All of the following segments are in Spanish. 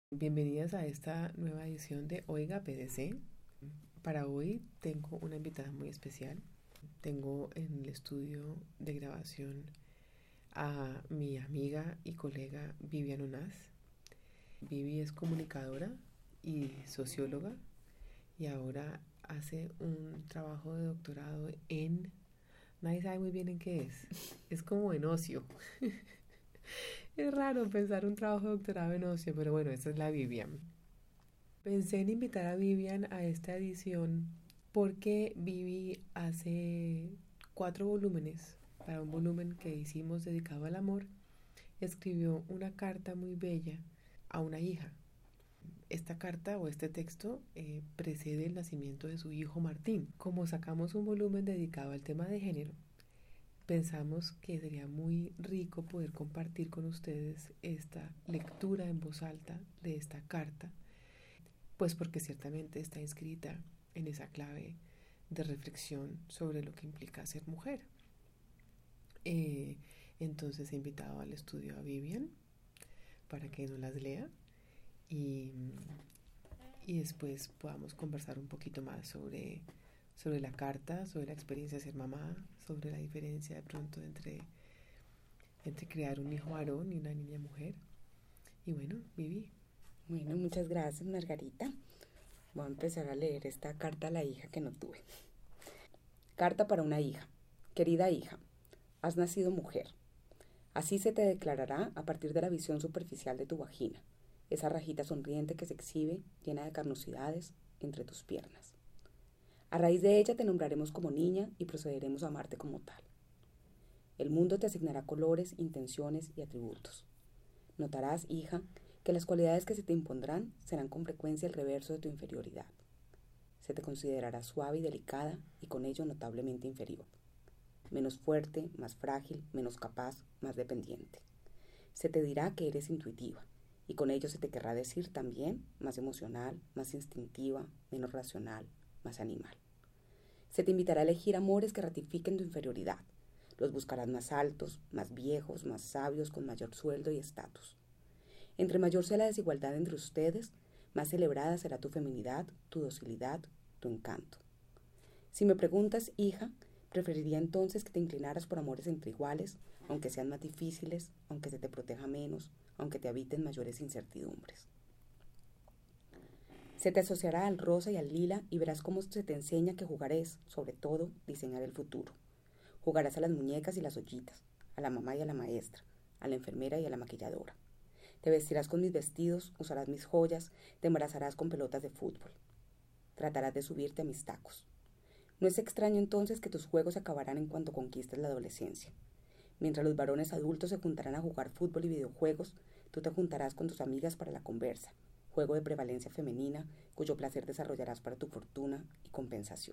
Bienvenidas a esta nueva edición de Oiga PDC. Para hoy tengo una invitada muy especial. Tengo en el estudio de grabación a mi amiga y colega Vivian Onás. Vivi es comunicadora y socióloga y ahora hace un trabajo de doctorado en... Nadie sabe muy bien en qué es. Es como en ocio. Es raro pensar un trabajo de doctorado en ocio, pero bueno, esta es la Vivian. Pensé en invitar a Vivian a esta edición porque Vivi hace 4 volúmenes, para un volumen que hicimos dedicado al amor, escribió una carta muy bella a una hija. Esta carta o este texto precede el nacimiento de su hijo Martín. Como sacamos un volumen dedicado al tema de género, pensamos que sería muy rico poder compartir con ustedes esta lectura en voz alta de esta carta, pues porque ciertamente está inscrita en esa clave de reflexión sobre lo que implica ser mujer. Eh, entonces he invitado al estudio a Vivian para que nos las lea y, y después podamos conversar un poquito más sobre la carta, sobre la experiencia de ser mamá, sobre la diferencia de pronto entre crear un hijo varón y una niña mujer. Y bueno, Vivi. Bueno, muchas gracias, Margarita. Voy a empezar a leer esta carta a la hija que no tuve. Carta para una hija. Querida hija, has nacido mujer. Así se te declarará a partir de la visión superficial de tu vagina, esa rajita sonriente que se exhibe, llena de carnosidades, entre tus piernas. A raíz de ella te nombraremos como niña y procederemos a amarte como tal. El mundo te asignará colores, intenciones y atributos. Notarás, hija, que las cualidades que se te impondrán serán con frecuencia el reverso de tu inferioridad. Se te considerará suave y delicada y con ello notablemente inferior. Menos fuerte, más frágil, menos capaz, más dependiente. Se te dirá que eres intuitiva y con ello se te querrá decir también más emocional, más instintiva, menos racional, más animal. Se te invitará a elegir amores que ratifiquen tu inferioridad. Los buscarás más altos, más viejos, más sabios, con mayor sueldo y estatus. Entre mayor sea la desigualdad entre ustedes, más celebrada será tu feminidad, tu docilidad, tu encanto. Si me preguntas, hija, preferiría entonces que te inclinaras por amores entre iguales, aunque sean más difíciles, aunque se te proteja menos, aunque te habiten mayores incertidumbres. Se te asociará al rosa y al lila y verás cómo se te enseña que jugar es, sobre todo, diseñar el futuro. Jugarás a las muñecas y las ollitas, a la mamá y a la maestra, a la enfermera y a la maquilladora. Te vestirás con mis vestidos, usarás mis joyas, te embarazarás con pelotas de fútbol. Tratarás de subirte a mis tacos. No es extraño entonces que tus juegos se acabarán en cuanto conquistes la adolescencia. Mientras los varones adultos se juntarán a jugar fútbol y videojuegos, tú te juntarás con tus amigas para la conversa, juego de prevalencia femenina, cuyo placer desarrollarás para tu fortuna y compensación.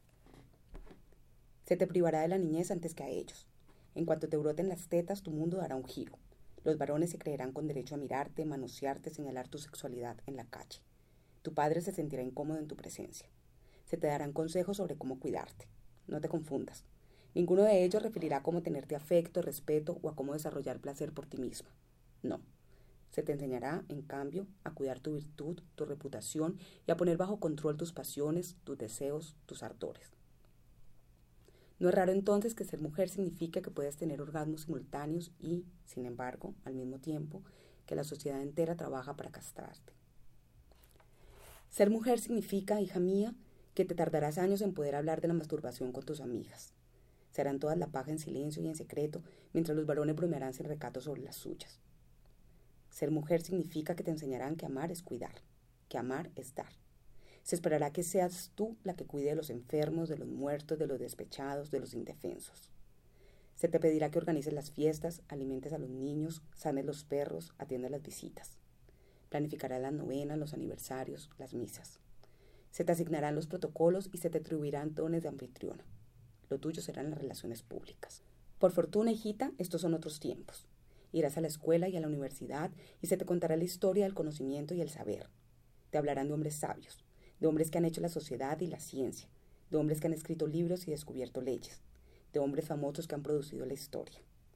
Se te privará de la niñez antes que a ellos. En cuanto te broten las tetas, tu mundo dará un giro. Los varones se creerán con derecho a mirarte, manosearte, señalar tu sexualidad en la calle. Tu padre se sentirá incómodo en tu presencia. Se te darán consejos sobre cómo cuidarte. No te confundas. Ninguno de ellos referirá a cómo tenerte afecto, respeto o a cómo desarrollar placer por ti misma. No. Se te enseñará, en cambio, a cuidar tu virtud, tu reputación y a poner bajo control tus pasiones, tus deseos, tus ardores. No es raro entonces que ser mujer signifique que puedes tener orgasmos simultáneos y, sin embargo, al mismo tiempo, que la sociedad entera trabaja para castrarte. Ser mujer significa, hija mía, que te tardarás años en poder hablar de la masturbación con tus amigas. Se harán todas la paja en silencio y en secreto, mientras los varones bromearán sin recato sobre las suyas. Ser mujer significa que te enseñarán que amar es cuidar, que amar es dar. Se esperará que seas tú la que cuide de los enfermos, de los muertos, de los despechados, de los indefensos. Se te pedirá que organices las fiestas, alimentes a los niños, sanes los perros, atiendas las visitas. Planificarás las novenas, los aniversarios, las misas. Se te asignarán los protocolos y se te atribuirán dones de anfitriona. Lo tuyo serán las relaciones públicas. Por fortuna, hijita, estos son otros tiempos. Irás a la escuela y a la universidad y se te contará la historia del conocimiento y el saber. Te hablarán de hombres sabios, de hombres que han hecho la sociedad y la ciencia, de hombres que han escrito libros y descubierto leyes, de hombres famosos que han producido la historia.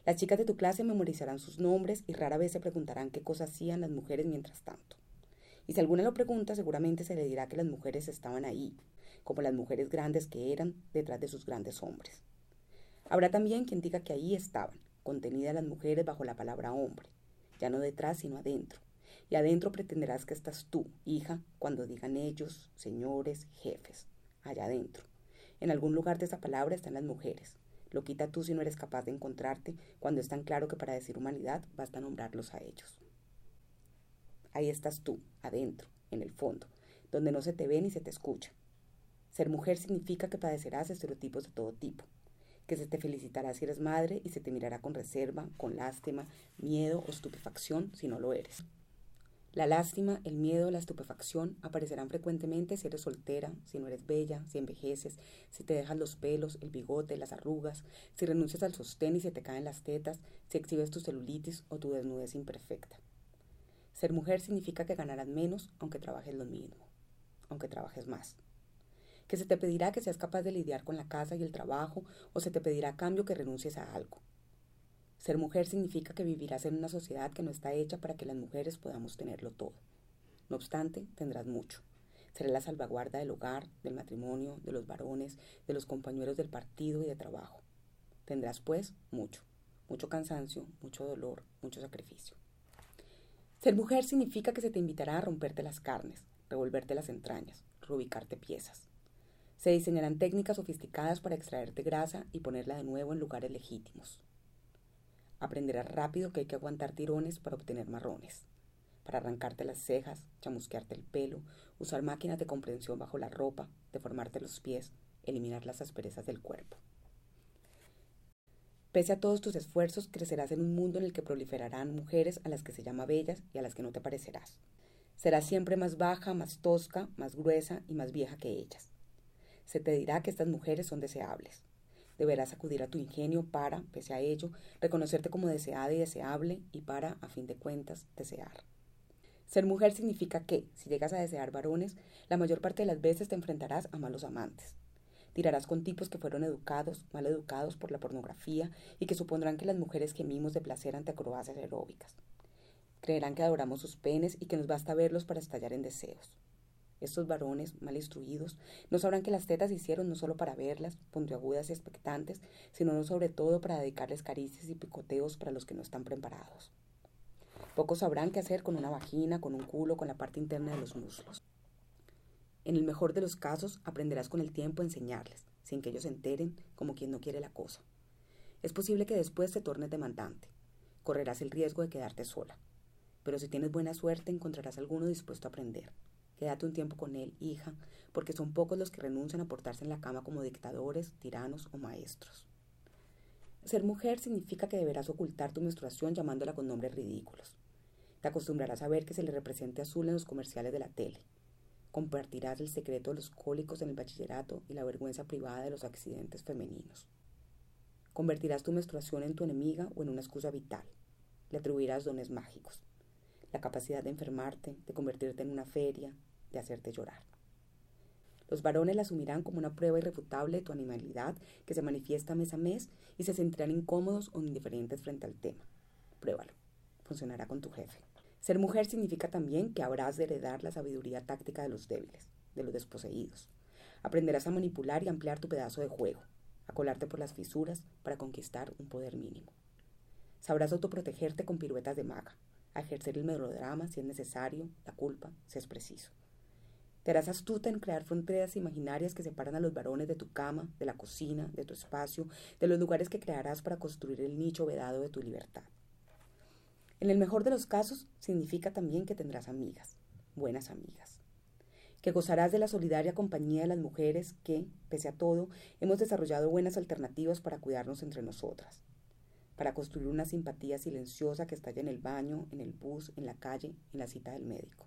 Las chicas de tu clase memorizarán sus nombres y rara vez se preguntarán qué cosas hacían las mujeres mientras tanto. Y si alguna lo pregunta, seguramente se le dirá que las mujeres estaban ahí, como las mujeres grandes que eran detrás de sus grandes hombres. Habrá también quien diga que ahí estaban, contenidas las mujeres bajo la palabra hombre, ya no detrás sino adentro. Y adentro pretenderás que estás tú, hija, cuando digan ellos, señores, jefes, allá adentro. En algún lugar de esa palabra están las mujeres. Lo quita tú si no eres capaz de encontrarte cuando es tan claro que para decir humanidad basta nombrarlos a ellos. Ahí estás tú, adentro, en el fondo, donde no se te ve ni se te escucha. Ser mujer significa que padecerás estereotipos de todo tipo, que se te felicitará si eres madre y se te mirará con reserva, con lástima, miedo o estupefacción si no lo eres. La lástima, el miedo, la estupefacción aparecerán frecuentemente si eres soltera, si no eres bella, si envejeces, si te dejas los pelos, el bigote, las arrugas, si renuncias al sostén y se te caen las tetas, si exhibes tu celulitis o tu desnudez imperfecta. Ser mujer significa que ganarás menos aunque trabajes lo mismo, aunque trabajes más. Que se te pedirá que seas capaz de lidiar con la casa y el trabajo o se te pedirá a cambio que renuncies a algo. Ser mujer significa que vivirás en una sociedad que no está hecha para que las mujeres podamos tenerlo todo. No obstante, tendrás mucho. Serás la salvaguarda del hogar, del matrimonio, de los varones, de los compañeros del partido y de trabajo. Tendrás, pues, mucho. Mucho cansancio, mucho dolor, mucho sacrificio. Ser mujer significa que se te invitará a romperte las carnes, revolverte las entrañas, reubicarte piezas. Se diseñarán técnicas sofisticadas para extraerte grasa y ponerla de nuevo en lugares legítimos. Aprenderás rápido que hay que aguantar tirones para obtener marrones, para arrancarte las cejas, chamusquearte el pelo, usar máquinas de comprensión bajo la ropa, deformarte los pies, eliminar las asperezas del cuerpo. Pese a todos tus esfuerzos, crecerás en un mundo en el que proliferarán mujeres a las que se llama bellas y a las que no te parecerás. Serás siempre más baja, más tosca, más gruesa y más vieja que ellas. Se te dirá que estas mujeres son deseables. Deberás acudir a tu ingenio para, pese a ello, reconocerte como deseada y deseable y para, a fin de cuentas, desear. Ser mujer significa que, si llegas a desear varones, la mayor parte de las veces te enfrentarás a malos amantes. Tirarás con tipos que fueron mal educados por la pornografía y que supondrán que las mujeres gemimos de placer ante acrobacias aeróbicas. Creerán que adoramos sus penes y que nos basta verlos para estallar en deseos. Estos varones, mal instruidos, no sabrán que las tetas se hicieron no solo para verlas, puntiagudas y expectantes, sino sobre todo para dedicarles caricias y picoteos para los que no están preparados. Pocos sabrán qué hacer con una vagina, con un culo, con la parte interna de los muslos. En el mejor de los casos, aprenderás con el tiempo a enseñarles, sin que ellos se enteren, como quien no quiere la cosa. Es posible que después te tornes demandante. Correrás el riesgo de quedarte sola. Pero si tienes buena suerte, encontrarás alguno dispuesto a aprender. Quédate un tiempo con él, hija, porque son pocos los que renuncian a portarse en la cama como dictadores, tiranos o maestros. Ser mujer significa que deberás ocultar tu menstruación llamándola con nombres ridículos. Te acostumbrarás a ver que se le represente azul en los comerciales de la tele. Compartirás el secreto de los cólicos en el bachillerato y la vergüenza privada de los accidentes femeninos. Convertirás tu menstruación en tu enemiga o en una excusa vital. Le atribuirás dones mágicos. La capacidad de enfermarte, de convertirte en una feria, de hacerte llorar. Los varones la asumirán como una prueba irrefutable de tu animalidad que se manifiesta mes a mes y se sentirán incómodos o indiferentes frente al tema. Pruébalo. Funcionará con tu jefe. Ser mujer significa también que habrás de heredar la sabiduría táctica de los débiles, de los desposeídos. Aprenderás a manipular y ampliar tu pedazo de juego, a colarte por las fisuras para conquistar un poder mínimo. Sabrás autoprotegerte con piruetas de maga, a ejercer el melodrama si es necesario, la culpa si es preciso. Te harás astuta en crear fronteras imaginarias que separan a los varones de tu cama, de la cocina, de tu espacio, de los lugares que crearás para construir el nicho vedado de tu libertad. En el mejor de los casos, significa también que tendrás amigas, buenas amigas, que gozarás de la solidaria compañía de las mujeres que, pese a todo, hemos desarrollado buenas alternativas para cuidarnos entre nosotras, para construir una simpatía silenciosa que estalla en el baño, en el bus, en la calle, en la cita del médico.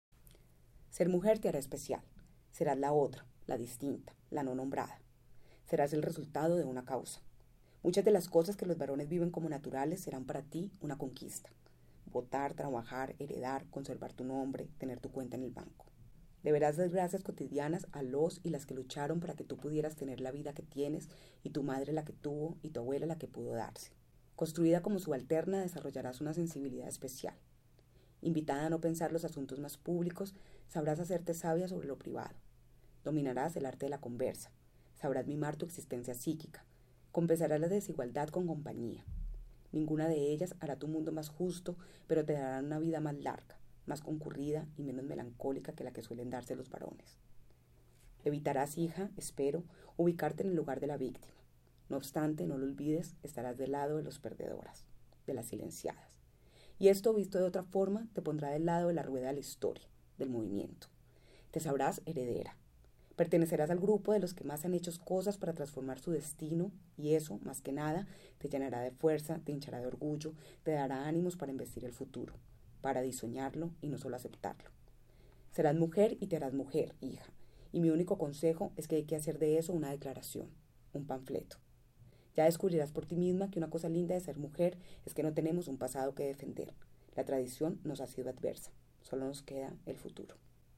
Ser mujer te hará especial, serás la otra, la distinta, la no nombrada, serás el resultado de una causa. Muchas de las cosas que los varones viven como naturales serán para ti una conquista. Votar, trabajar, heredar, conservar tu nombre, tener tu cuenta en el banco. Deberás dar gracias cotidianas a los y las que lucharon para que tú pudieras tener la vida que tienes y tu madre la que tuvo y tu abuela la que pudo darse. Construida como subalterna, desarrollarás una sensibilidad especial. Invitada a no pensar los asuntos más públicos, sabrás hacerte sabia sobre lo privado. Dominarás el arte de la conversa. Sabrás mimar tu existencia psíquica. Compensarás la desigualdad con compañía. Ninguna de ellas hará tu mundo más justo, pero te dará una vida más larga, más concurrida y menos melancólica que la que suelen darse los varones. Evitarás, hija, espero, ubicarte en el lugar de la víctima. No obstante, no lo olvides, estarás del lado de las perdedoras, de las silenciadas. Y esto, visto de otra forma, te pondrá del lado de la rueda de la historia, del movimiento. Te sabrás heredera. Pertenecerás al grupo de los que más han hecho cosas para transformar su destino, y eso, más que nada, te llenará de fuerza, te hinchará de orgullo, te dará ánimos para investir el futuro, para diseñarlo y no solo aceptarlo. Serás mujer y te harás mujer, hija, y mi único consejo es que hay que hacer de eso una declaración, un panfleto. Ya descubrirás por ti misma que una cosa linda de ser mujer es que no tenemos un pasado que defender. La tradición nos ha sido adversa, solo nos queda el futuro.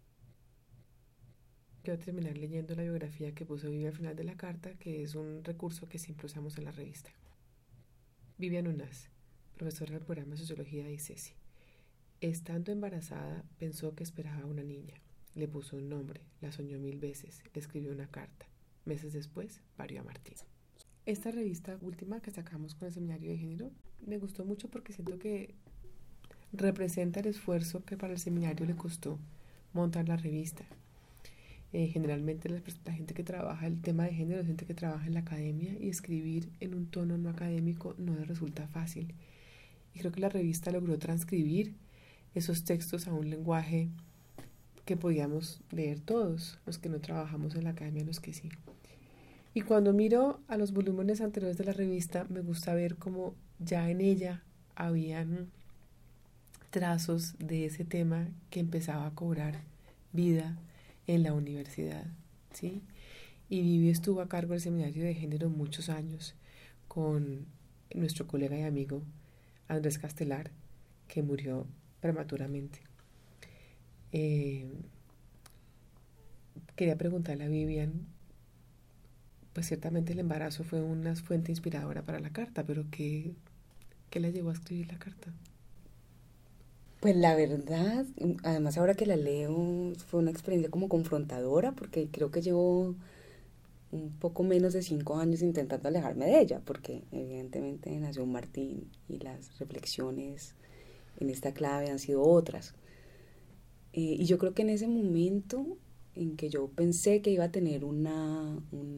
Quiero terminar leyendo la biografía que puso Vivi al final de la carta, que es un recurso que siempre usamos en la revista. Vivian Unas, profesora del programa de Sociología de ICESI. Estando embarazada, pensó que esperaba una niña. Le puso un nombre, la soñó 1000 veces, le escribió una carta. Meses después, parió a Martín. Esta revista última que sacamos con el seminario de género me gustó mucho porque siento que representa el esfuerzo que para el seminario le costó montar la revista. Generalmente la gente que trabaja el tema de género es gente que trabaja en la academia y escribir en un tono no académico no les resulta fácil. Y creo que la revista logró transcribir esos textos a un lenguaje que podíamos leer todos, los que no trabajamos en la academia, los que sí. Y cuando miro a los volúmenes anteriores de la revista, me gusta ver cómo ya en ella habían trazos de ese tema que empezaba a cobrar vida en la universidad, ¿sí? Y Vivi estuvo a cargo del seminario de género muchos años con nuestro colega y amigo Andrés Castelar, que murió prematuramente. Quería preguntarle a Vivian, pues ciertamente el embarazo fue una fuente inspiradora para la carta, pero ¿qué la llevó a escribir la carta? Pues la verdad, además ahora que la leo, fue una experiencia como confrontadora, porque creo que llevo un poco menos de 5 años intentando alejarme de ella, porque evidentemente nació Martín y las reflexiones en esta clave han sido otras. Y yo creo que en ese momento en que yo pensé que iba a tener una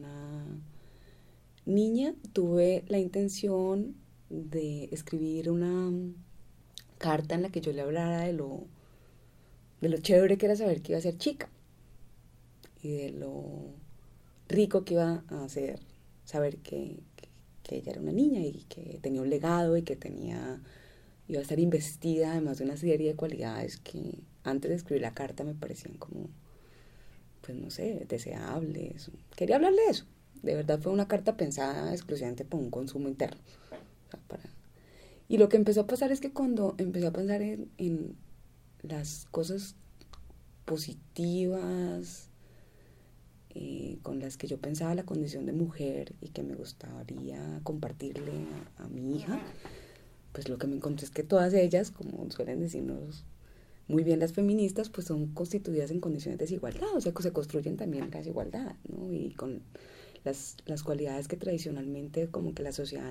niña, tuve la intención de escribir una carta en la que yo le hablara de lo chévere que era saber que iba a ser chica y de lo rico que iba a ser saber que ella era una niña y que tenía un legado y que iba a estar investida además de una serie de cualidades que antes de escribir la carta me parecían como, pues no sé, deseables. Quería hablar de eso. De verdad fue una carta pensada exclusivamente para un consumo interno. O sea, Y lo que empezó a pasar es que cuando empecé a pensar en las cosas positivas con las que yo pensaba la condición de mujer y que me gustaría compartirle a mi hija, pues lo que me encontré es que todas ellas, como suelen decirnos muy bien las feministas, pues son constituidas en condiciones de desigualdad, o sea que se construyen también la desigualdad, ¿no? Y con las cualidades que tradicionalmente como que la sociedad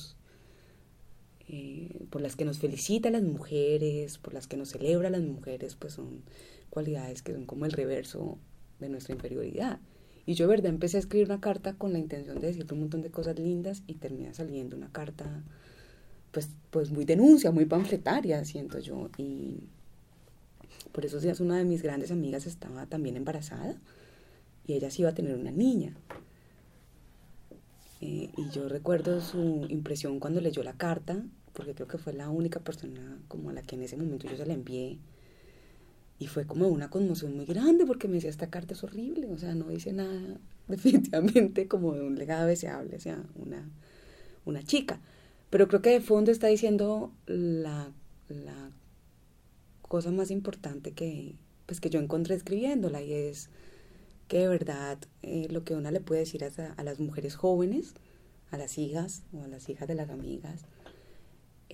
por las que nos felicita a las mujeres, por las que nos celebra a las mujeres, pues son cualidades que son como el reverso de nuestra inferioridad. Y yo de verdad empecé a escribir una carta con la intención de decirle un montón de cosas lindas y termina saliendo una carta pues muy denuncia, muy panfletaria, siento yo. Y por esos días una de mis grandes amigas estaba también embarazada y ella sí iba a tener una niña. Y yo recuerdo su impresión cuando leyó la carta, porque creo que fue la única persona como a la que en ese momento yo se la envié. Y fue como una conmoción muy grande porque me decía, esta carta es horrible, o sea, no dice nada definitivamente como de un legado deseable hacia una chica. Pero creo que de fondo está diciendo la cosa más importante que yo encontré escribiéndola, y es que de verdad lo que una le puede decir a las mujeres jóvenes, a las hijas o a las hijas de las amigas,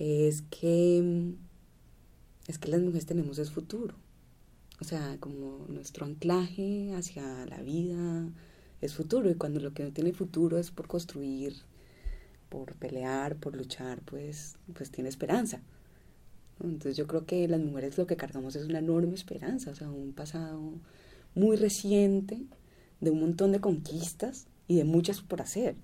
es que las mujeres tenemos el futuro. O sea, como nuestro anclaje hacia la vida es futuro, y cuando lo que no tiene futuro es por construir, por pelear, por luchar, pues tiene esperanza, ¿no? Entonces yo creo que las mujeres lo que cargamos es una enorme esperanza, o sea, un pasado muy reciente, de un montón de conquistas y de muchas por hacer,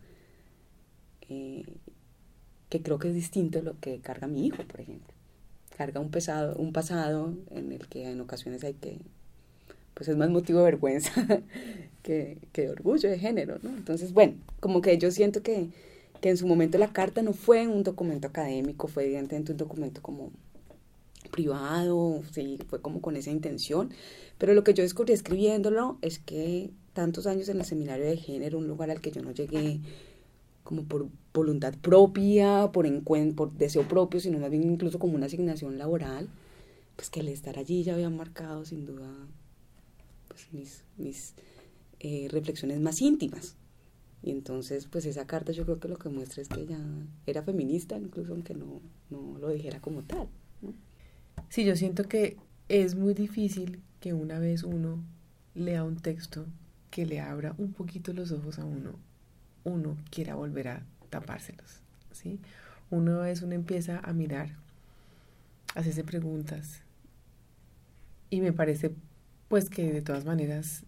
que creo que es distinto a lo que carga mi hijo, por ejemplo. Carga un pasado en el que en ocasiones hay que, pues es más motivo de vergüenza que de orgullo de género, ¿no? Entonces, bueno, como que yo siento que en su momento la carta no fue un documento académico, fue evidentemente un documento como privado, sí, fue como con esa intención, pero lo que yo descubrí escribiéndolo es que tantos años en el seminario de género, un lugar al que yo no llegué como por voluntad propia, por deseo propio, sino más bien incluso como una asignación laboral, pues que el estar allí ya había marcado sin duda pues mis reflexiones más íntimas. Y entonces pues esa carta yo creo que lo que muestra es que ella era feminista, incluso aunque no lo dijera como tal, ¿no? Sí, yo siento que es muy difícil que una vez uno lea un texto que le abra un poquito los ojos a uno quiera volver a tapárselos, ¿sí? Uno empieza a mirar, a hacerse preguntas, y me parece pues que de todas maneras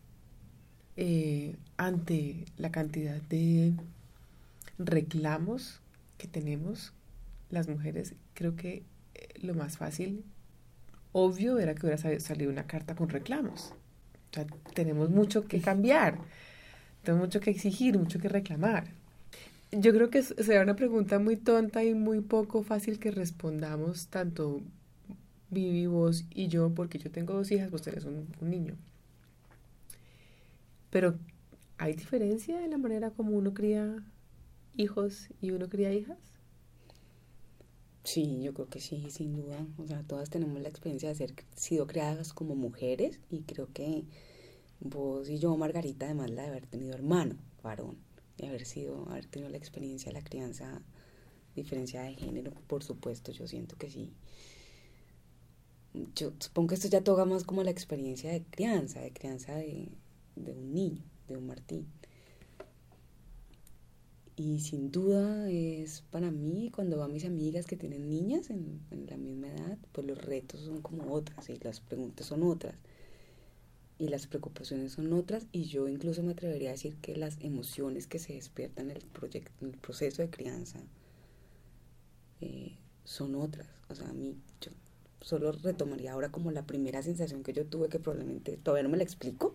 ante la cantidad de reclamos que tenemos las mujeres, creo que lo más fácil, obvio, era que hubiera salido una carta con reclamos. O sea, tenemos mucho que cambiar, tenemos mucho que exigir, mucho que reclamar. Yo creo que será una pregunta muy tonta y muy poco fácil que respondamos tanto Vivi, vos y yo, porque yo tengo 2 hijas, vos tenés un niño. Pero ¿hay diferencia en la manera como uno cría hijos y uno cría hijas? Sí, yo creo que sí, sin duda. O sea, todas tenemos la experiencia de haber sido criadas como mujeres, y creo que vos y yo, Margarita, además la de haber tenido hermano varón, de haber tenido la experiencia de la crianza diferenciada de género, por supuesto, yo siento que sí. Yo supongo que esto ya toca más como la experiencia de crianza de un niño, de un Martín. Y sin duda es para mí, cuando veo a mis amigas que tienen niñas en la misma edad, pues los retos son como otras, y las preguntas son otras, y las preocupaciones son otras, y yo incluso me atrevería a decir que las emociones que se despiertan en el proceso de crianza son otras. O sea, yo solo retomaría ahora como la primera sensación que yo tuve, que probablemente todavía no me la explico,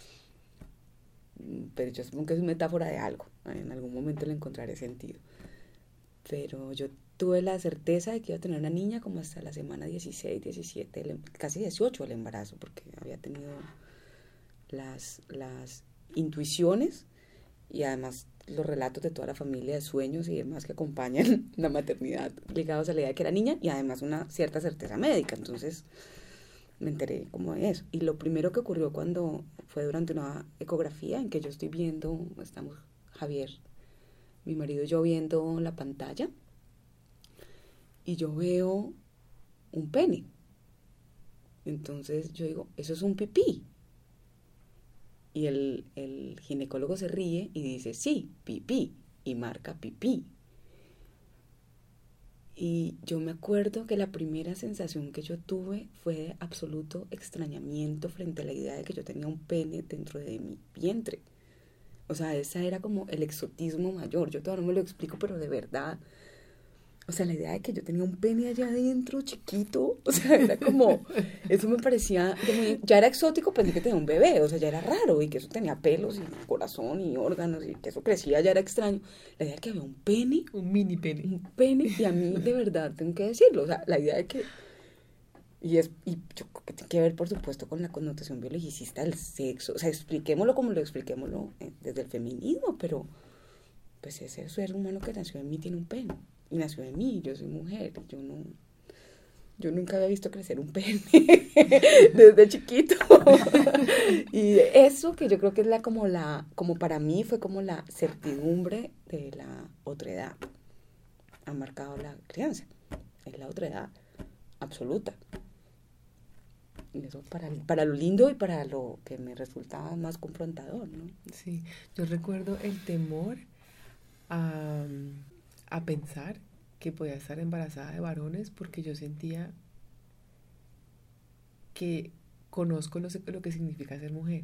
pero yo supongo que es metáfora de algo, en algún momento le encontraré sentido. Pero yo tuve la certeza de que iba a tener una niña como hasta la semana 16, 17, casi 18 del embarazo, porque había tenido las intuiciones y además los relatos de toda la familia de sueños y demás que acompañan la maternidad ligados a la idea de que era niña, y además una cierta certeza médica. Entonces me enteré como de eso. Y lo primero que ocurrió cuando fue durante una ecografía en que yo estoy viendo, estamos Javier, mi marido y yo, viendo la pantalla, y yo veo un pene. Entonces yo digo, eso es un pipí. Y el ginecólogo se ríe y dice, sí, pipí, y marca pipí. Y yo me acuerdo que la primera sensación que yo tuve fue de absoluto extrañamiento frente a la idea de que yo tenía un pene dentro de mi vientre. O sea, esa era como el exotismo mayor. Yo todavía no me lo explico, pero de verdad. O sea, la idea de que yo tenía un pene allá adentro, chiquito, o sea, era como, eso me parecía, ya era exótico, pensé que tenía un bebé, o sea, ya era raro, y que eso tenía pelos y corazón y órganos, y que eso crecía, ya era extraño. La idea de que había un pene. Un mini pene. Un pene, y a mí, de verdad, tengo que decirlo, o sea, la idea de que, y yo creo que tiene que ver, por supuesto, con la connotación biologicista del sexo, o sea, expliquémoslo como lo expliquémoslo desde el feminismo, pero, pues ese ser humano que nació en mí tiene un pene. Y nació de mí, yo soy mujer, yo nunca había visto crecer un pene desde chiquito. Y eso que yo creo que es como para mí fue como la certidumbre de la otredad, ha marcado la crianza. es la otra edad, absoluta. Y eso para lo lindo y para lo que me resultaba más confrontador, ¿no? Sí, yo recuerdo el temor a, a pensar que podía estar embarazada de varones porque yo sentía que conozco lo que significa ser mujer.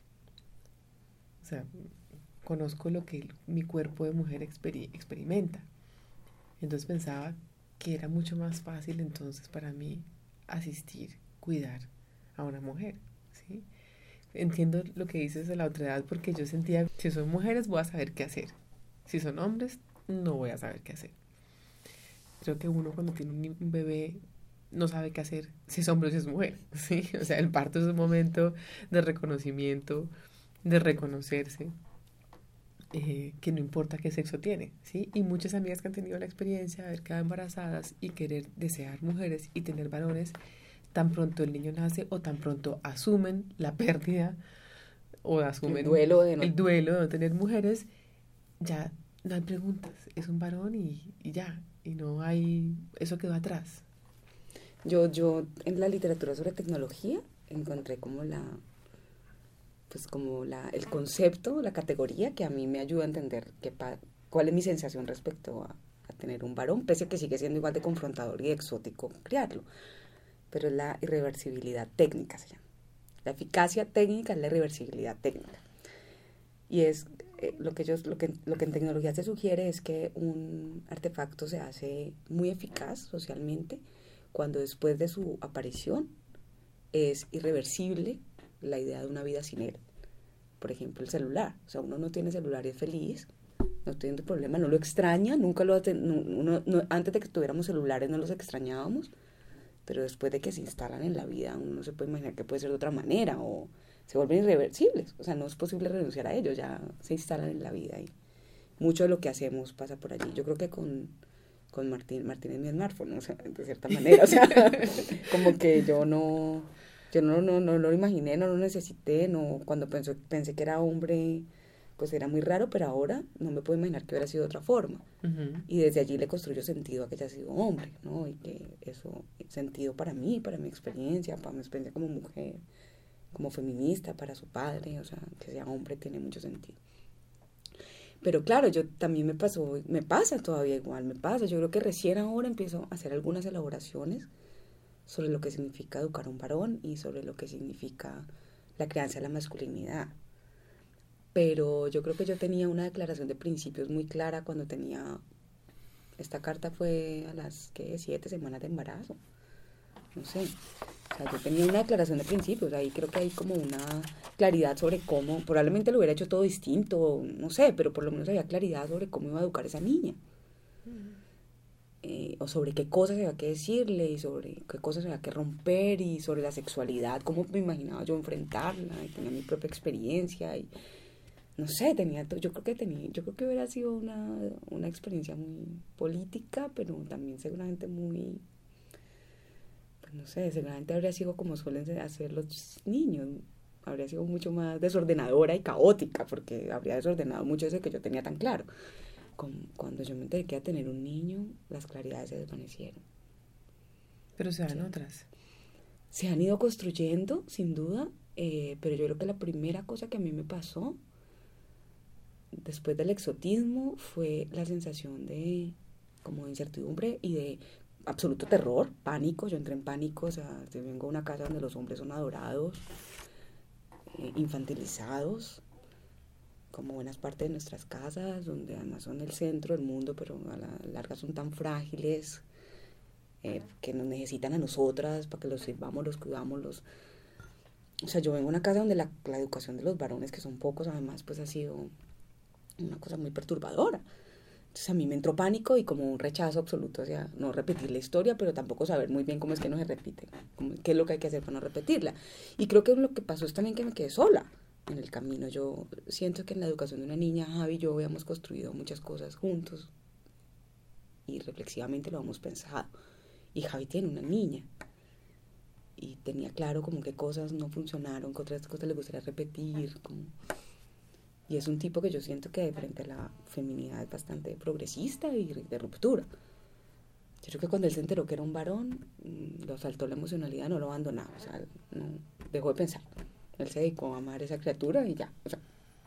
O sea, conozco lo que mi cuerpo de mujer experimenta. Entonces pensaba que era mucho más fácil entonces para mí asistir, cuidar a una mujer, ¿sí? Entiendo lo que dices de la otredad porque yo sentía que si son mujeres voy a saber qué hacer. Si son hombres, no voy a saber qué hacer. Creo que uno cuando tiene un bebé no sabe qué hacer si es hombre o si es mujer, ¿sí? O sea, el parto es un momento de reconocimiento, de reconocerse, que no importa qué sexo tiene, ¿sí? Y muchas amigas que han tenido la experiencia de haber quedado embarazadas y querer desear mujeres y tener varones, tan pronto el niño nace o tan pronto asumen la pérdida o asumen el duelo de no tener mujeres, ya no hay preguntas, es un varón y ya, y no hay, eso quedó atrás. Yo en la literatura sobre tecnología encontré como el concepto, la categoría que a mí me ayuda a entender cuál es mi sensación respecto a tener un varón, pese a que sigue siendo igual de confrontador y exótico criarlo. Pero es la irreversibilidad técnica, se llama. La eficacia técnica es la irreversibilidad técnica. Y es lo que en tecnología se sugiere es que un artefacto se hace muy eficaz socialmente cuando después de su aparición es irreversible la idea de una vida sin él. Por ejemplo, el celular. O sea, uno no tiene celular y es feliz, no tiene problema, no lo extraña, nunca lo hace, antes de que tuviéramos celulares no los extrañábamos, pero después de que se instalan en la vida, uno no se puede imaginar que puede ser de otra manera, o se vuelven irreversibles. O sea, no es posible renunciar a ellos, ya se instalan en la vida y mucho de lo que hacemos pasa por allí. Yo creo que con Martín es mi smartphone, o sea, de cierta manera, o sea, como que yo no lo imaginé, no lo necesité, no, cuando pensé que era hombre, pues era muy raro, pero ahora no me puedo imaginar que hubiera sido de otra forma. Uh-huh. Y desde allí le construyo sentido a que haya sido hombre, ¿no? Y que eso, sentido para mí, para mi experiencia como mujer, como feminista, para su padre, o sea, que sea hombre tiene mucho sentido. Pero claro, yo también me pasa todavía igual, yo creo que recién ahora empiezo a hacer algunas elaboraciones sobre lo que significa educar a un varón y sobre lo que significa la crianza de la masculinidad. Pero yo creo que yo tenía una declaración de principios muy clara cuando esta carta fue a las 7 semanas de embarazo, no sé. O sea, yo tenía una declaración de principios, ahí creo que hay como una claridad sobre cómo, probablemente lo hubiera hecho todo distinto, no sé, pero por lo menos había claridad sobre cómo iba a educar a esa niña. O sobre qué cosas había que decirle, y sobre qué cosas había que romper, y sobre la sexualidad, cómo me imaginaba yo enfrentarla, y tenía mi propia experiencia, y no sé, yo creo que hubiera sido una experiencia muy política, pero también seguramente muy, no sé, seguramente habría sido como suelen hacer los niños, habría sido mucho más desordenadora y caótica, porque habría desordenado mucho eso que yo tenía tan claro. Cuando yo me enteré que iba a tener un niño, las claridades se desvanecieron. Pero se dan otras. Se han ido construyendo, sin duda, pero yo creo que la primera cosa que a mí me pasó, después del exotismo, fue la sensación de como incertidumbre y de absoluto terror, pánico. Yo entré en pánico, o sea, yo vengo a una casa donde los hombres son adorados, infantilizados, como buenas partes de nuestras casas, donde además son el centro del mundo, pero a la larga son tan frágiles, que nos necesitan a nosotras para que los sirvamos, los cuidamos, O sea, yo vengo a una casa donde la educación de los varones, que son pocos además, pues ha sido una cosa muy perturbadora. Entonces a mí me entró pánico y como un rechazo absoluto hacia no repetir la historia, pero tampoco saber muy bien cómo es que no se repite, qué es lo que hay que hacer para no repetirla. Y creo que lo que pasó es también que me quedé sola en el camino. Yo siento que en la educación de una niña, Javi y yo habíamos construido muchas cosas juntos y reflexivamente lo hemos pensado. Y Javi tiene una niña y tenía claro como qué cosas no funcionaron, qué otras cosas le gustaría repetir, y es un tipo que yo siento que frente a la feminidad es bastante progresista y de ruptura. Yo creo que cuando él se enteró que era un varón, lo asaltó la emocionalidad, no lo abandonaba, o sea, no dejó de pensar. Él se dedicó a amar a esa criatura y ya, o sea.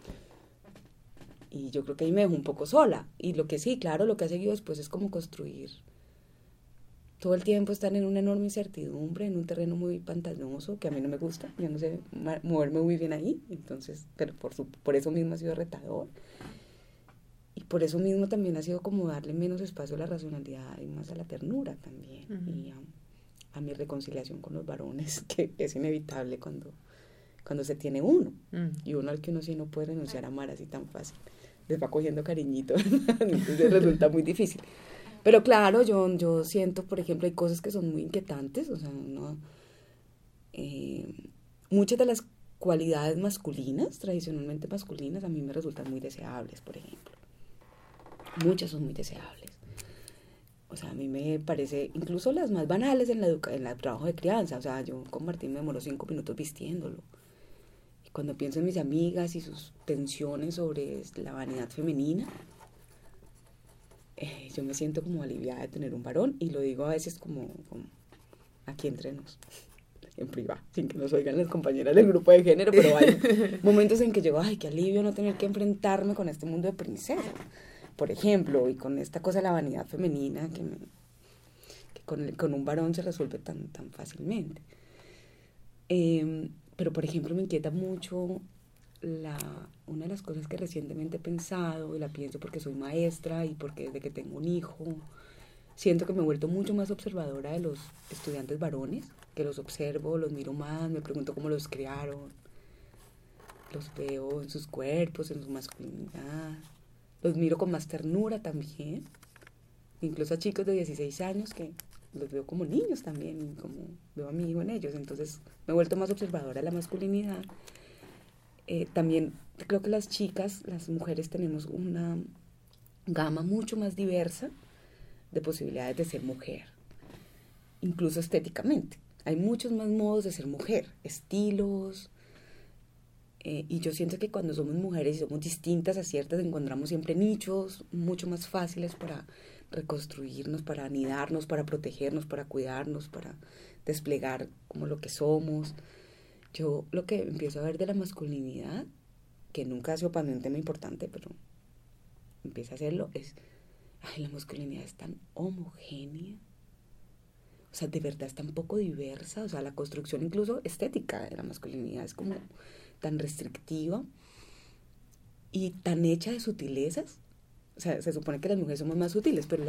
Y yo creo que ahí me dejó un poco sola. Y lo que sí, claro, lo que ha seguido después es como construir. Todo el tiempo están en una enorme incertidumbre, en un terreno muy pantanoso, que a mí no me gusta, yo no sé moverme muy bien ahí, entonces, pero por eso mismo ha sido retador. Y por eso mismo también ha sido como darle menos espacio a la racionalidad y más a la ternura también. Uh-huh. Y a mi reconciliación con los varones, que es inevitable cuando se tiene uno. Uh-huh. Y uno al que uno sí no puede renunciar a amar así tan fácil. Les va cogiendo cariñito, entonces resulta muy difícil. Pero claro, yo siento, por ejemplo, hay cosas que son muy inquietantes, o sea, muchas de las cualidades masculinas, tradicionalmente masculinas, a mí me resultan muy deseables, por ejemplo. Muchas son muy deseables. O sea, a mí me parece, incluso las más banales en el trabajo de crianza, o sea, yo con Martín me demoro 5 minutos vistiéndolo. Y cuando pienso en mis amigas y sus tensiones sobre la vanidad femenina, yo me siento como aliviada de tener un varón, y lo digo a veces como aquí entre nos, en privado, sin que nos oigan las compañeras del grupo de género, pero hay momentos en que yo, ay, qué alivio no tener que enfrentarme con este mundo de princesa, por ejemplo, y con esta cosa de la vanidad femenina que con un varón se resuelve tan fácilmente. Pero, por ejemplo, me inquieta mucho una de las cosas que recientemente he pensado, y la pienso porque soy maestra y porque desde que tengo un hijo, siento que me he vuelto mucho más observadora de los estudiantes varones, que los observo, los miro más, me pregunto cómo los criaron, los veo en sus cuerpos, en su masculinidad, los miro con más ternura también, incluso a chicos de 16 años que los veo como niños también, y como veo a mi hijo en ellos, entonces me he vuelto más observadora de la masculinidad. También creo que las mujeres tenemos una gama mucho más diversa de posibilidades de ser mujer, incluso estéticamente. Hay muchos más modos de ser mujer, estilos, y yo siento que cuando somos mujeres y somos distintas a ciertas, encontramos siempre nichos mucho más fáciles para reconstruirnos, para anidarnos, para protegernos, para cuidarnos, para desplegar como lo que somos. Yo lo que empiezo a ver de la masculinidad, que nunca ha sido para mí un tema importante, pero empieza a hacerlo, es, la masculinidad es tan homogénea, o sea, de verdad es tan poco diversa, o sea, la construcción incluso estética de la masculinidad es como tan restrictiva y tan hecha de sutilezas. O sea, se supone que las mujeres somos más sutiles, pero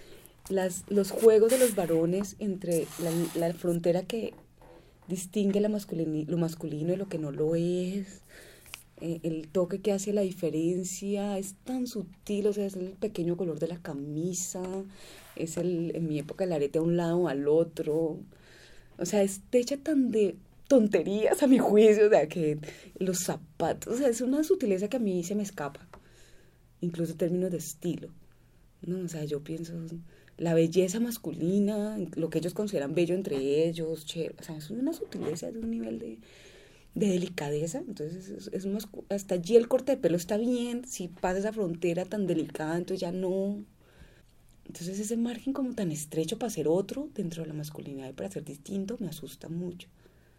los juegos de los varones entre la frontera que distingue lo masculino y lo que no lo es, el toque que hace la diferencia es tan sutil, o sea, es el pequeño color de la camisa, es en mi época el arete a un lado o al otro, o sea, es hecha tan de tonterías a mi juicio, o sea, que los zapatos, o sea, es una sutileza que a mí se me escapa, incluso en términos de estilo, ¿no? O sea, yo pienso la belleza masculina, lo que ellos consideran bello entre ellos, o sea, es una sutileza de un nivel de delicadeza, entonces hasta allí el corte de pelo está bien, si pasa esa frontera tan delicada, entonces ya no, entonces ese margen como tan estrecho para ser otro dentro de la masculinidad y para ser distinto me asusta mucho.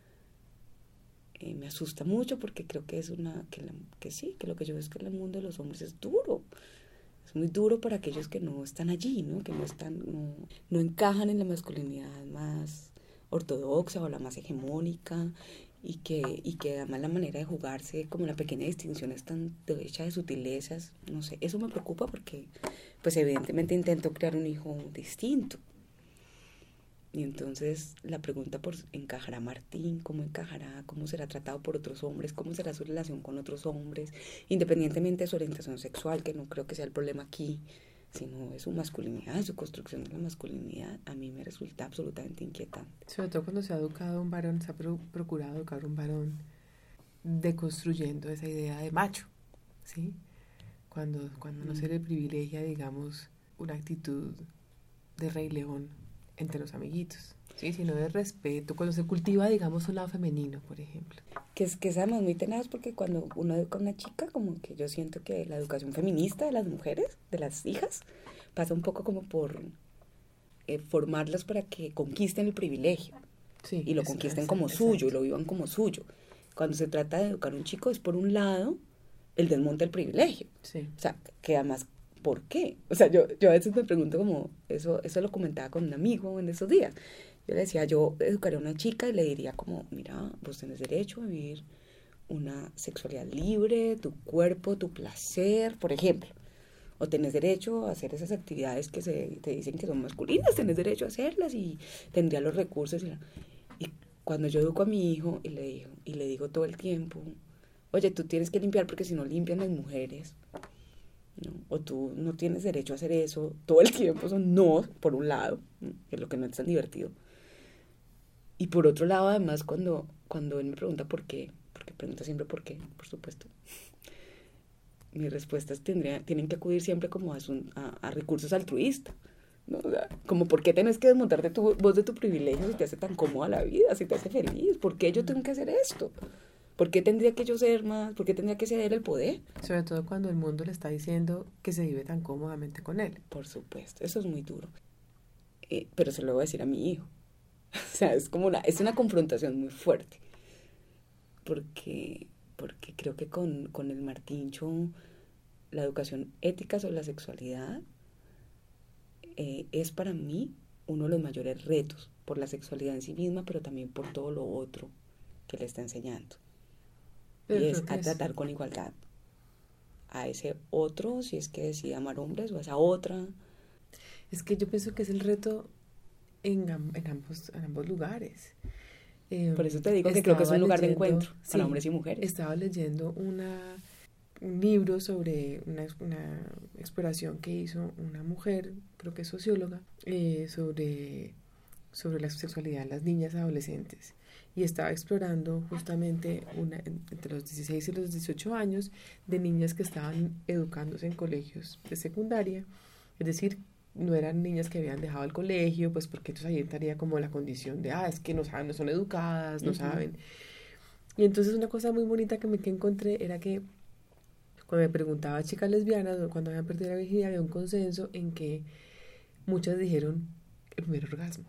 Me asusta mucho porque creo que es que lo que yo veo es que el mundo de los hombres es duro. Es muy duro para aquellos que no están allí, ¿no? Que no encajan en la masculinidad más ortodoxa o la más hegemónica, y que además la manera de jugarse, como la pequeña distinción, es tan hecha de sutilezas. No sé, eso me preocupa porque pues evidentemente intento crear un hijo distinto. Y entonces la pregunta por ¿encajará Martín? ¿Cómo encajará? ¿Cómo será tratado por otros hombres? ¿Cómo será su relación con otros hombres? Independientemente de su orientación sexual, que no creo que sea el problema aquí, sino de su masculinidad, su construcción de la masculinidad, a mí me resulta absolutamente inquietante. Sobre todo cuando se ha educado un varón, se ha procurado educar un varón deconstruyendo esa idea de macho, ¿sí? Cuando no se le privilegia, digamos, una actitud de rey león entre los amiguitos, ¿sí? Sino de respeto, cuando se cultiva, digamos, un lado femenino, por ejemplo. Que es además muy tenaz, porque cuando uno educa a una chica, como que yo siento que la educación feminista de las mujeres, de las hijas, pasa un poco como por formarlas para que conquisten el privilegio Sí, y lo conquisten como suyo y lo vivan como suyo. Cuando se trata de educar a un chico es por un lado el desmonte del privilegio. Sí. O sea, que además, ¿por qué? O sea, yo a veces me pregunto como, eso lo comentaba con un amigo en esos días. Yo le decía, yo educaría a una chica y le diría como, mira, vos tenés derecho a vivir una sexualidad libre, tu cuerpo, tu placer, por ejemplo. O tenés derecho a hacer esas actividades que te dicen que son masculinas, tenés derecho a hacerlas y tendría los recursos. Y cuando yo educo a mi hijo y le digo todo el tiempo, oye, tú tienes que limpiar porque si no limpian las mujeres, ¿no? O tú no tienes derecho a hacer eso todo el tiempo, son no, por un lado, ¿no? Que es lo que no es tan divertido. Y por otro lado, además, cuando él me pregunta por qué, porque pregunta siempre por qué, por supuesto, mis respuestas tienen que acudir siempre como a recursos altruistas, ¿no? O sea, como por qué tenés que desmontarte vos de tu privilegio si te hace tan cómoda la vida, si te hace feliz, ¿por qué yo tengo que hacer esto? ¿Por qué tendría que yo ser más? ¿Por qué tendría que ceder el poder? Sobre todo cuando el mundo le está diciendo que se vive tan cómodamente con él. Por supuesto, eso es muy duro. Pero se lo voy a decir a mi hijo. O sea, es una confrontación muy fuerte. Porque creo que con el Martincho la educación ética sobre la sexualidad es para mí uno de los mayores retos, por la sexualidad en sí misma, pero también por todo lo otro que le está enseñando. Pero y es a tratar con igualdad a ese otro, si es que decide amar hombres, o a esa otra. Es que yo pienso que es el reto en ambos lugares. Por eso te digo que creo que es un lugar de encuentro para hombres y mujeres. Estaba leyendo un libro sobre una exploración que hizo una mujer, creo que es socióloga, sobre la sexualidad en las niñas adolescentes. Y estaba explorando justamente entre los 16 y los 18 años de niñas que estaban educándose en colegios de secundaria, es decir, no eran niñas que habían dejado el colegio, pues porque entonces ahí estaría como la condición de, es que no saben, no son educadas, no saben. Y entonces una cosa muy bonita que encontré era que cuando me preguntaba a chicas lesbianas cuando habían perdido la virginidad, había un consenso en que muchas dijeron el primer orgasmo.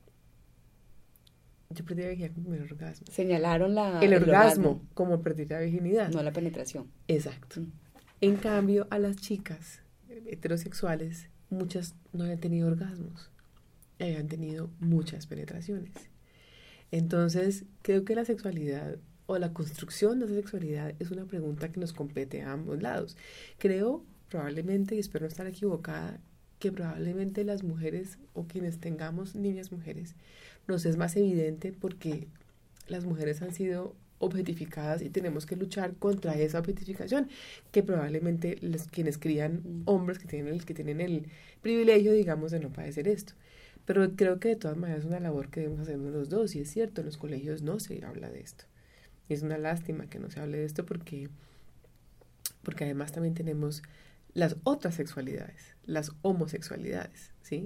Yo perdí la virginidad como el primer orgasmo. Señalaron el orgasmo como perder la virginidad. No la penetración. Exacto. En cambio, a las chicas heterosexuales, muchas no habían tenido orgasmos. Habían tenido muchas penetraciones. Entonces, creo que la sexualidad o la construcción de esa sexualidad es una pregunta que nos compete a ambos lados. Creo, probablemente, y espero no estar equivocada, que probablemente las mujeres o quienes tengamos niñas mujeres nos es más evidente porque las mujeres han sido objetificadas y tenemos que luchar contra esa objetificación que probablemente quienes crían hombres que tienen el privilegio, digamos, de no padecer esto. Pero creo que de todas maneras es una labor que debemos hacer los dos, y es cierto, en los colegios no se habla de esto. Y es una lástima que no se hable de esto porque además también tenemos las otras sexualidades, las homosexualidades, ¿sí?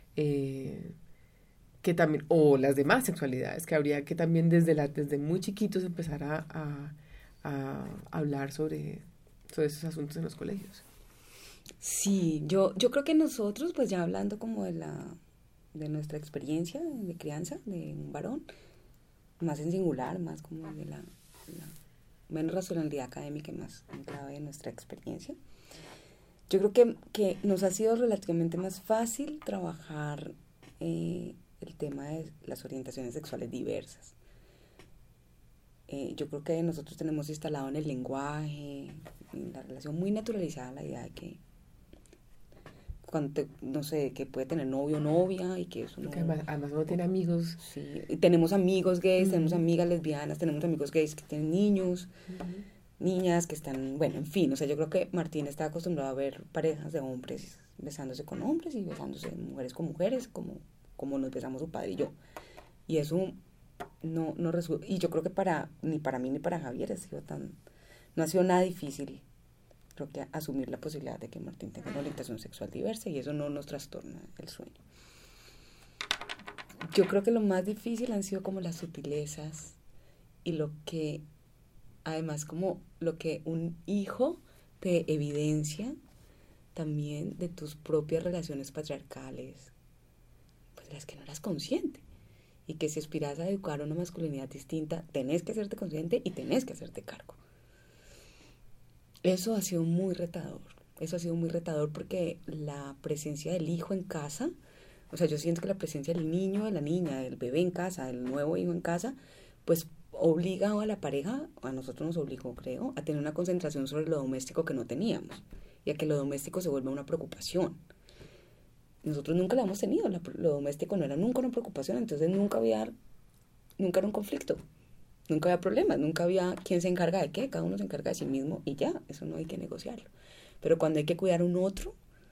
Que también, o las demás sexualidades, que habría que también desde muy chiquitos empezar a hablar sobre esos asuntos en los colegios. Sí, yo creo que nosotros, pues ya hablando como de nuestra experiencia de crianza de un varón, más en singular, más como de la menos racionalidad académica y más en clave de nuestra experiencia, yo creo que nos ha sido relativamente más fácil trabajar el tema de las orientaciones sexuales diversas. Yo creo que nosotros tenemos instalado en el lenguaje, en la relación muy naturalizada la idea de que no sé, que puede tener novio o novia y que eso no... Además uno tiene amigos. Sí, y tenemos amigos gays, tenemos amigas lesbianas, tenemos amigos gays que tienen niños, niñas que están, bueno, en fin, o sea, yo creo que Martín está acostumbrado a ver parejas de hombres besándose con hombres y besándose mujeres con mujeres, como nos besamos su padre y yo. Y eso no resulta, y yo creo que ni para mí ni para Javier no ha sido nada difícil, creo que asumir la posibilidad de que Martín tenga una orientación sexual diversa y eso no nos trastorna el sueño. Yo creo que lo más difícil han sido como las sutilezas y lo que, además, como lo que un hijo te evidencia también de tus propias relaciones patriarcales, de las que no eras consciente. Y que si aspiras a educar a una masculinidad distinta, tenés que hacerte consciente y tenés que hacerte cargo. Eso ha sido muy retador. Eso ha sido muy retador porque la presencia del hijo en casa, o sea, yo siento que la presencia del niño, de la niña, del bebé en casa, del nuevo hijo en casa, pues obliga a la pareja, a nosotros nos obligó, creo, a tener una concentración sobre lo doméstico que no teníamos y a que lo doméstico se vuelva una preocupación. Nosotros nunca la hemos tenido, lo doméstico no era nunca una preocupación, entonces nunca era un conflicto, nunca había problemas, nunca había quién se encarga de qué, cada uno se encarga de sí mismo y ya, eso no hay que negociarlo. Pero cuando hay que cuidar a un otro,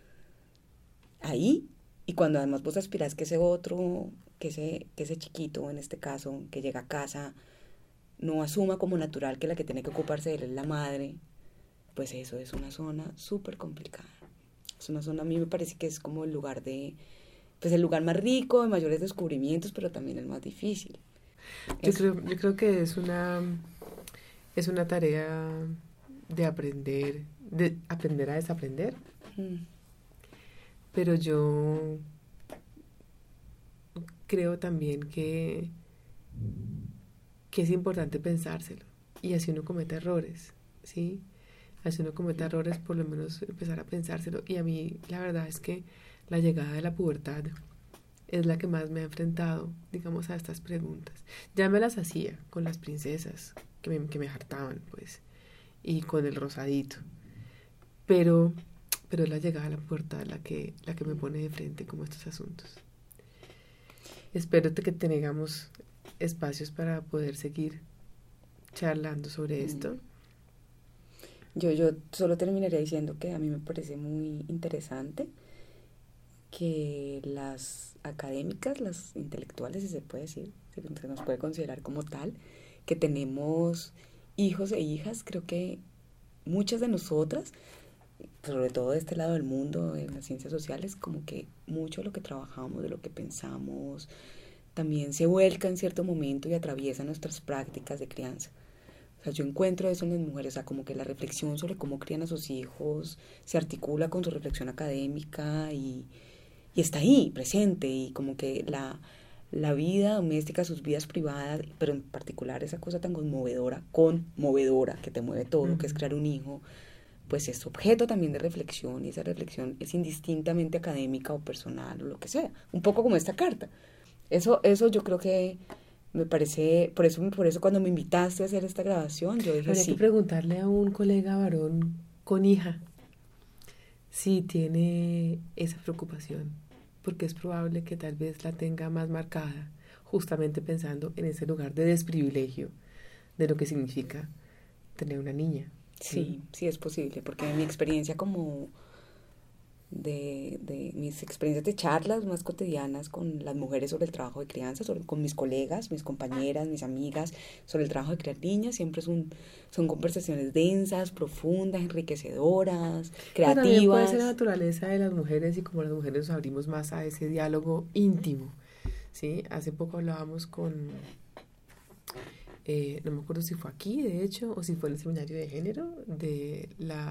ahí, y cuando además vos aspirás que ese otro, que ese chiquito en este caso, que llega a casa, no asuma como natural que la que tiene que ocuparse de él es la madre, pues eso es una zona súper complicada. Es una zona, a mí me parece que es como el lugar pues el lugar más rico, de mayores descubrimientos, pero también el más difícil. Yo creo que es una tarea de aprender a desaprender. Pero yo creo también que es importante pensárselo. Y así uno comete errores, ¿sí? Así uno comete errores, por lo menos empezar a pensárselo. Y a mí, la verdad es que la llegada de la pubertad es la que más me ha enfrentado, digamos, a estas preguntas. Ya me las hacía con las princesas, que me hartaban, pues, y con el rosadito. Pero es la llegada a la puerta la que me pone de frente como estos asuntos. Espero que tengamos espacios para poder seguir charlando sobre esto. Yo solo terminaría diciendo que a mí me parece muy interesante que las académicas, las intelectuales, si se puede decir, se nos puede considerar como tal, que tenemos hijos e hijas, creo que muchas de nosotras, sobre todo de este lado del mundo, en las ciencias sociales, como que mucho de lo que trabajamos, de lo que pensamos, también se vuelca en cierto momento y atraviesa nuestras prácticas de crianza. O sea, yo encuentro eso en las mujeres, o sea, como que la reflexión sobre cómo crían a sus hijos se articula con su reflexión académica y está ahí, presente, y como que la vida doméstica, sus vidas privadas, pero en particular esa cosa tan conmovedora que te mueve todo, que es crear un hijo, pues es objeto también de reflexión, y esa reflexión es indistintamente académica o personal o lo que sea, un poco como esta carta. Eso yo creo que me parece, por eso cuando me invitaste a hacer esta grabación, yo dije Habría sí. que preguntarle a un colega varón con hija si tiene esa preocupación, porque es probable que tal vez la tenga más marcada, justamente pensando en ese lugar de desprivilegio de lo que significa tener una niña. Sí es posible, porque en mi experiencia como de mis experiencias de charlas más cotidianas con las mujeres sobre el trabajo de crianza, con mis colegas, mis compañeras, mis amigas, sobre el trabajo de criar niñas, siempre son conversaciones densas, profundas, enriquecedoras, creativas. Pero también puede ser la naturaleza de las mujeres y como las mujeres nos abrimos más a ese diálogo íntimo, ¿sí? Hace poco hablábamos con... no me acuerdo si fue aquí, de hecho, o si fue en el seminario de género, de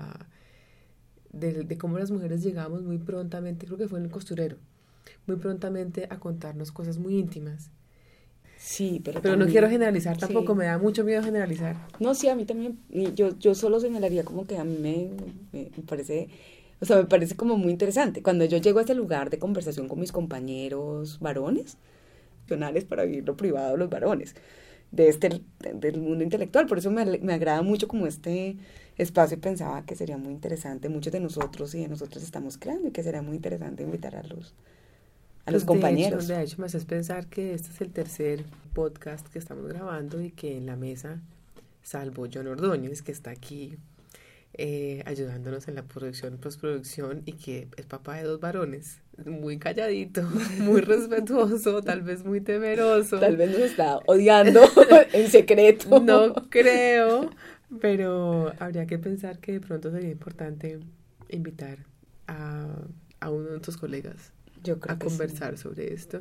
cómo las mujeres llegamos muy prontamente, creo que fue en el costurero, muy prontamente a contarnos cosas muy íntimas. Sí, pero también, no quiero generalizar tampoco, me da mucho miedo generalizar. No, sí, a mí también, yo solo señalaría como que a mí me parece, o sea, me parece como muy interesante. Cuando yo llego a este lugar de conversación con mis compañeros varones, funcionales para vivir lo privado los varones, del mundo intelectual, por eso me agrada mucho como este espacio, y pensaba que sería muy interesante, muchos de nosotros y de nosotros estamos creando, y que sería muy interesante invitar a los compañeros. De hecho me haces pensar que este es el tercer podcast que estamos grabando y que en la mesa, salvo John Ordóñez, que está aquí ayudándonos en la producción, postproducción, y que es papá de 2 varones, muy calladito, muy respetuoso, tal vez muy temeroso. Tal vez nos está odiando en secreto. No creo, pero habría que pensar que de pronto sería importante invitar a uno de nuestros colegas a conversar sobre esto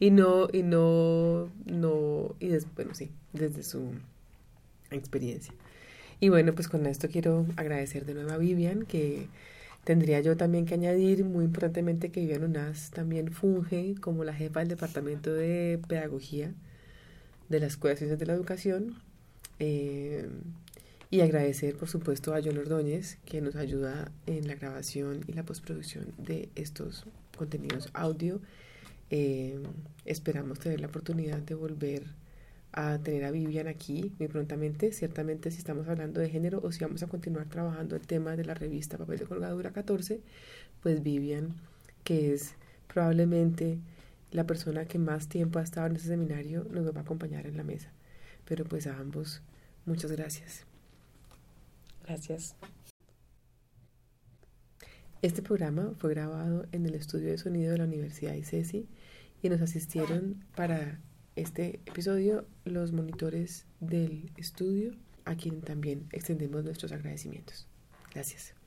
desde su experiencia. Y bueno, pues con esto quiero agradecer de nuevo a Vivian que Tendría yo también que añadir, muy importantemente, que Vivian Unaz también funge como la jefa del Departamento de Pedagogía de la Escuela de Ciencias de la Educación. Y agradecer, por supuesto, a John Ordóñez, que nos ayuda en la grabación y la postproducción de estos contenidos audio. Esperamos tener la oportunidad de volver a tener a Vivian aquí muy prontamente, ciertamente si estamos hablando de género o si vamos a continuar trabajando el tema de la revista Papel de Colgadura 14, pues Vivian, que es probablemente la persona que más tiempo ha estado en este seminario, nos va a acompañar en la mesa. Pero pues a ambos, muchas gracias. Gracias. Este programa fue grabado en el estudio de sonido de la Universidad ICESI y nos asistieron para este episodio los monitores del estudio, a quien también extendemos nuestros agradecimientos. Gracias.